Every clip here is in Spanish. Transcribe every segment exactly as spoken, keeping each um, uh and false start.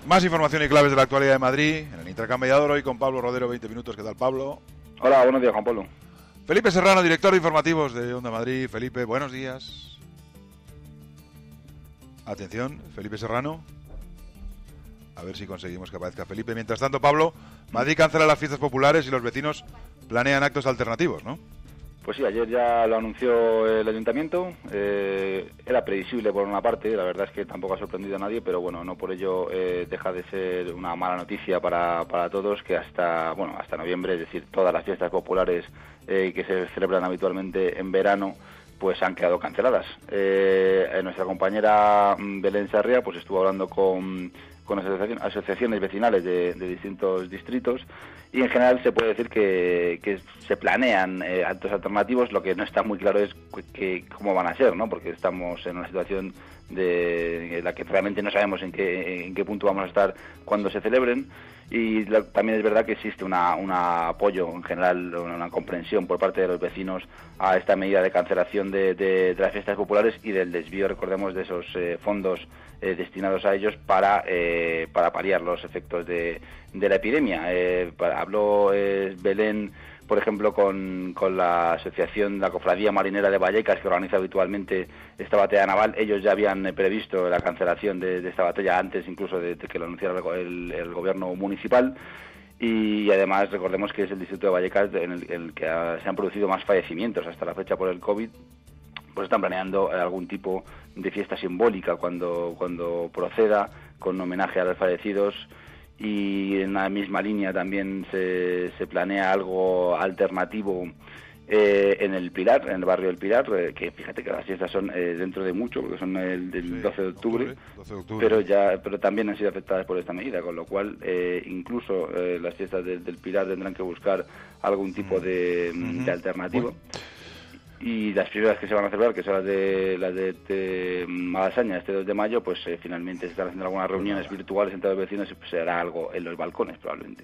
Más información y claves de la actualidad de Madrid en el intercambiador hoy con Pablo Rodero, veinte minutos. ¿Qué tal, Pablo? Hola, buenos días, Juan Pablo. Felipe Serrano, director de informativos de Onda Madrid. Felipe, buenos días. Atención, Felipe Serrano. A ver si conseguimos que aparezca Felipe. Mientras tanto, Pablo, Madrid cancela las fiestas populares y los vecinos planean actos alternativos, ¿no? Pues sí, ayer ya lo anunció el ayuntamiento, eh, era previsible por una parte, la verdad es que tampoco ha sorprendido a nadie, pero bueno, no por ello eh, deja de ser una mala noticia para, para todos que hasta bueno hasta noviembre, es decir, todas las fiestas populares eh, que se celebran habitualmente en verano, pues han quedado canceladas. Eh, nuestra compañera Belén Sarria pues estuvo hablando con, con asociaciones, asociaciones vecinales de, de distintos distritos y en general se puede decir que, que se planean eh, actos alternativos. Lo que no está muy claro es que, cómo van a ser, ¿no? Porque estamos en una situación de en la que realmente no sabemos en qué, en qué punto vamos a estar cuando se celebren. Y la, también es verdad que existe una, una apoyo en general, una, una comprensión por parte de los vecinos a esta medida de cancelación de, de, de las fiestas populares y del desvío, recordemos, de esos eh, fondos eh, destinados a ellos para eh, para paliar los efectos de, de la epidemia. Eh, para, habló eh, Belén, por ejemplo, con, con la asociación, la Cofradía Marinera de Vallecas, que organiza habitualmente esta batalla naval. Ellos ya habían eh, previsto la cancelación de, de esta batalla antes incluso de, de que lo anunciara el, el gobierno municipal. Y además recordemos que es el distrito de Vallecas en el, el que ha, se han producido más fallecimientos hasta la fecha por el COVID. Pues están planeando algún tipo de fiesta simbólica cuando, cuando proceda, con homenaje a los fallecidos. Y en la misma línea también se, se planea algo alternativo eh, en el Pilar, en el barrio del Pilar, eh, que fíjate que las fiestas son eh, dentro de mucho, porque son el del sí, doce de octubre, doce de octubre, pero ya pero también han sido afectadas por esta medida, con lo cual eh, incluso eh, las fiestas de, del Pilar tendrán que buscar algún tipo de, mm. de alternativo. Bueno. Y las primeras que se van a celebrar, que son las de las de, de Malasaña, este dos de mayo, pues eh, finalmente se están haciendo algunas reuniones virtuales entre los vecinos y pues será algo en los balcones probablemente.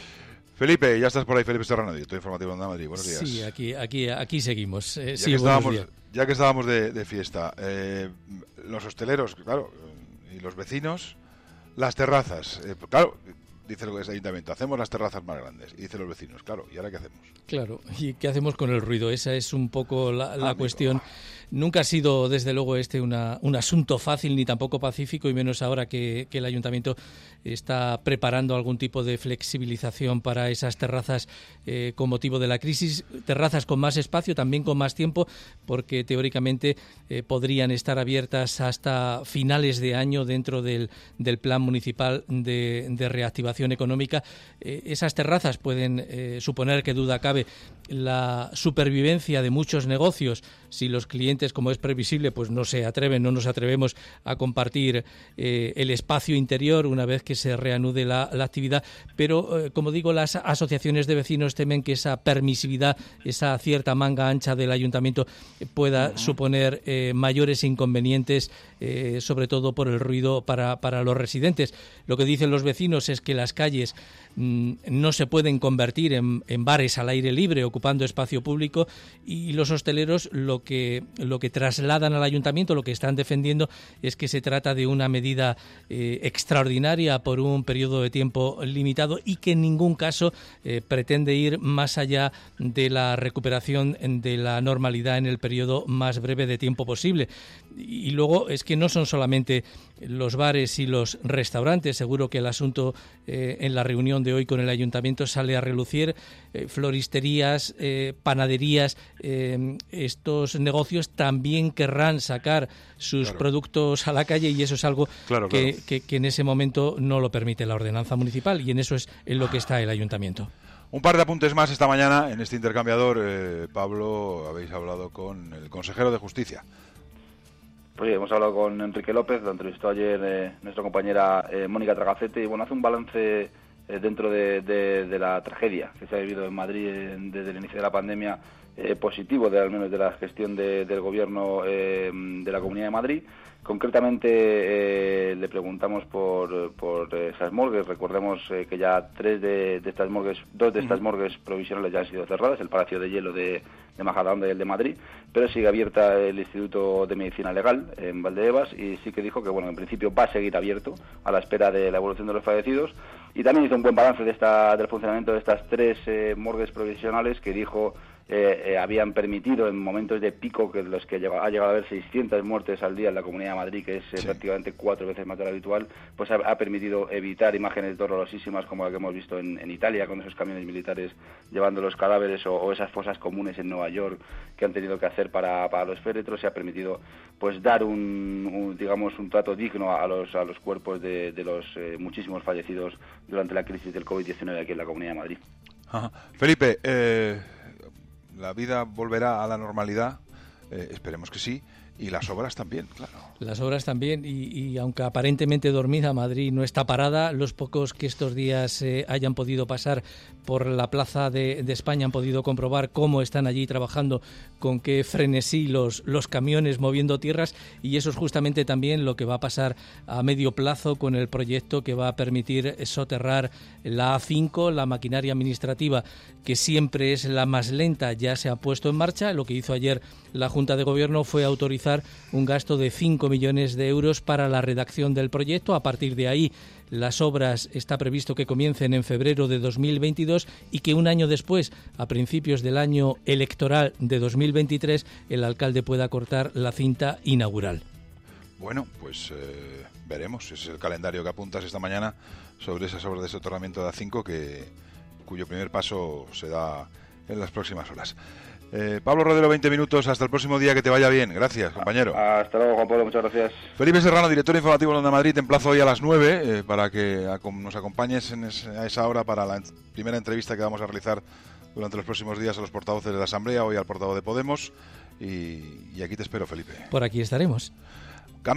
Felipe, ya estás por ahí, Felipe Serrano, director informativo de Onda Madrid. Buenos días. Sí, aquí aquí aquí seguimos. Eh, ya, sí, que estábamos, ya que estábamos de, de fiesta, eh, los hosteleros, claro, y los vecinos, las terrazas, eh, claro. Dice el ayuntamiento, hacemos las terrazas más grandes. Y dicen los vecinos, claro, ¿y ahora qué hacemos? Claro, ¿y qué hacemos con el ruido? Esa es un poco la, la ah, cuestión. Nunca ha sido, desde luego, este una, un asunto fácil ni tampoco pacífico, y menos ahora que, que el ayuntamiento está preparando algún tipo de flexibilización para esas terrazas eh, con motivo de la crisis. Terrazas con más espacio, también con más tiempo, porque teóricamente eh, podrían estar abiertas hasta finales de año dentro del, del plan municipal de, de reactivación económica. Eh, esas terrazas pueden eh, suponer, que duda cabe, la supervivencia de muchos negocios si los clientes, como es previsible, pues no se atreven, no nos atrevemos a compartir eh, el espacio interior una vez que se reanude la, la actividad. Pero, eh, como digo, las asociaciones de vecinos temen que esa permisividad, esa cierta manga ancha del ayuntamiento pueda uh-huh. suponer eh, mayores inconvenientes, eh, sobre todo por el ruido para, para los residentes. Lo que dicen los vecinos es que las calles mmm, no se pueden convertir en, en bares al aire libre ocupando espacio público, y los hosteleros lo que lo que trasladan al ayuntamiento, lo que están defendiendo, es que se trata de una medida eh, extraordinaria por un periodo de tiempo limitado y que en ningún caso eh, pretende ir más allá de la recuperación de la normalidad en el periodo más breve de tiempo posible. Y luego es que no son solamente los bares y los restaurantes. Seguro que el asunto eh, en la reunión de hoy con el ayuntamiento sale a relucir. Eh, floristerías, eh, panaderías, eh, estos negocios también querrán sacar sus claro. productos a la calle, y eso es algo claro, que, claro. Que, que en ese momento no lo permite la ordenanza municipal, y en eso es en lo que está el ayuntamiento. Un par de apuntes más esta mañana en este intercambiador. Eh, Pablo, habéis hablado con el consejero de Justicia. Pues sí, hemos hablado con Enrique López, lo entrevistó ayer eh, nuestra compañera eh, Mónica Tragacete, y bueno, hace un balance eh, dentro de, de, de la tragedia que se ha vivido en Madrid eh, desde el inicio de la pandemia, eh, positivo, de, al menos de la gestión de, del Gobierno eh, de la Comunidad de Madrid. Concretamente eh, le preguntamos por, por esas morgues. Recordemos eh, que ya tres de, de estas morgues, dos de estas morgues provisionales ya han sido cerradas, el Palacio de Hielo de, de Majadahonda y el de Madrid, pero sigue abierta el Instituto de Medicina Legal en Valdebebas, y sí que dijo que bueno, en principio va a seguir abierto a la espera de la evolución de los fallecidos. Y también hizo un buen balance de esta, del funcionamiento de estas tres eh, morgues provisionales, que dijo Eh, eh, habían permitido en momentos de pico, que los que llega, ha llegado a haber seiscientas muertes al día en la Comunidad de Madrid, que es eh, sí. prácticamente cuatro veces más de lo habitual, pues ha, ha permitido evitar imágenes dolorosísimas como la que hemos visto en, en Italia, con esos camiones militares llevando los cadáveres, o, o esas fosas comunes en Nueva York que han tenido que hacer para, para los féretros. Se ha permitido pues dar un, un digamos un trato digno a los a los cuerpos de, de los eh, muchísimos fallecidos durante la crisis del COVID diecinueve aquí en la Comunidad de Madrid. Ajá. Felipe, eh... la vida volverá a la normalidad, eh, esperemos que sí, y las obras también, claro. Las obras también, y, y aunque aparentemente dormida, Madrid no está parada. Los pocos que estos días eh, hayan podido pasar por la Plaza de, de España han podido comprobar cómo están allí trabajando, con qué frenesí los, los camiones moviendo tierras, y eso es justamente también lo que va a pasar a medio plazo con el proyecto que va a permitir soterrar la A cinco, la maquinaria administrativa, que siempre es la más lenta, ya se ha puesto en marcha. Lo que hizo ayer la Junta de Gobierno fue autorizar un gasto de cinco millones de euros para la redacción del proyecto. A partir de ahí, las obras está previsto que comiencen en febrero de dos mil veintidós, y que un año después, a principios del año electoral de dos mil veintitrés, el alcalde pueda cortar la cinta inaugural. Bueno, pues eh, veremos. Ese es el calendario que apuntas esta mañana sobre esas obras de soterramiento de A cinco, que, cuyo primer paso se da en las próximas horas. Eh, Pablo Rodero, veinte minutos, hasta el próximo día, que te vaya bien. Gracias, compañero. Hasta luego, Juan Pablo, muchas gracias. Felipe Serrano, director informativo de Onda Madrid, te emplazo hoy a las nueve eh, para que a, nos acompañes en es, a esa hora para la en, primera entrevista que vamos a realizar durante los próximos días a los portavoces de la Asamblea, hoy al portavoz de Podemos, y, y aquí te espero, Felipe. Por aquí estaremos.